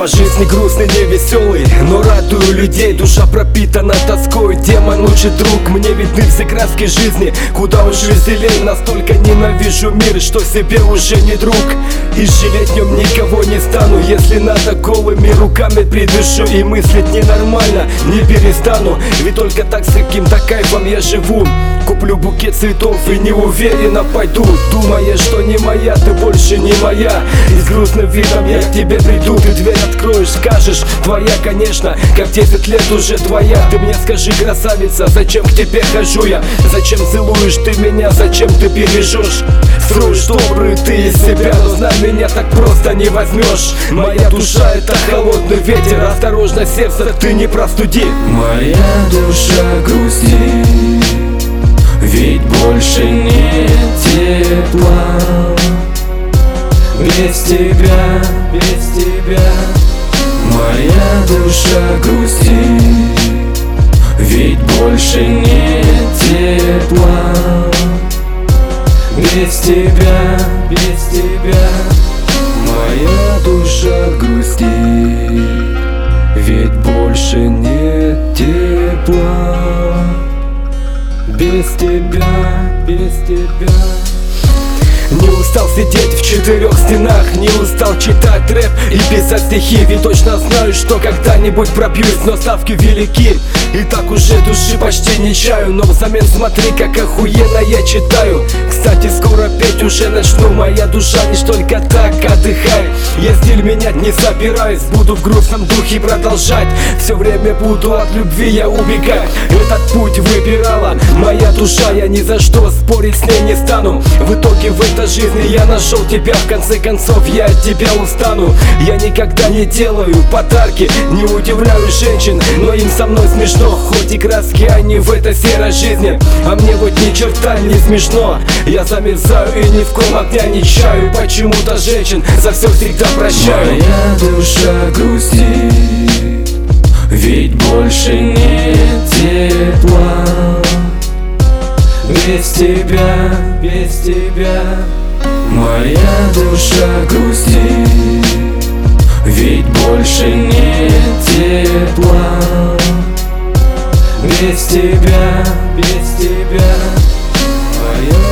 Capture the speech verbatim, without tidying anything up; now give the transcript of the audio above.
По жизни грустный, невеселый, но радую людей. Душа пропитана тоской, демон лучший друг. Мне видны все краски жизни, куда уж веселей. Настолько ненавижу мир, что себе уже не друг. И жалеть в нем никого не стану. Если надо, голыми руками придышу. И мыслить ненормально, не перестану. Ведь только так, с каким-то кайфом я живу. Куплю букет цветов и неуверенно пойду, думая, что не моя, ты больше не моя. И с грустным видом я к тебе приду. Ты дверь откроешь, скажешь, твоя, конечно, как десять лет уже твоя. Ты мне скажи, красавица, зачем к тебе хожу я? Зачем целуешь ты меня, зачем ты бережешь? Строишь добрый ты из себя, но знай, меня так просто не возьмешь. Моя душа — это холодный ветер, осторожно, сердце, ты не простуди. Моя душа грустит, ведь больше нет тепла. Без тебя, без тебя моя душа грустит, ведь больше нет тепла. Без тебя, без тебя моя душа грустит, ведь больше нет тепла. Без тебя, без тебя. Не устал сидеть в четырех стенах, не устал читать рэп и писать стихи. Ведь точно знаю, что когда-нибудь пробьюсь, но ставки велики. И так уже души почти не чаю, но взамен смотри, как охуенно я читаю. Кстати, скоро петь уже начну, моя душа лишь только так отдыхай. Я стиль менять не собираюсь, буду в грустном духе продолжать. Все время буду от любви я убегать. Этот путь выбирала моя душа, я ни за что спорить с ней не стану. В итоге в этой жизни я нашел тебя, в конце концов я от тебя устану. Я никогда не делаю подарки, не удивляю женщин, но им со мной смешно. Хоть и краски они в этой серой жизни, а мне вот ни черта не смешно. Я замерзаю и ни в ком огня не чаю. Почему-то женщин за все всегда прощаю. Моя душа грустит, ведь больше нет тепла. Без тебя, без тебя моя душа грустит, ведь больше нет тепла. Без тебя, без тебя моя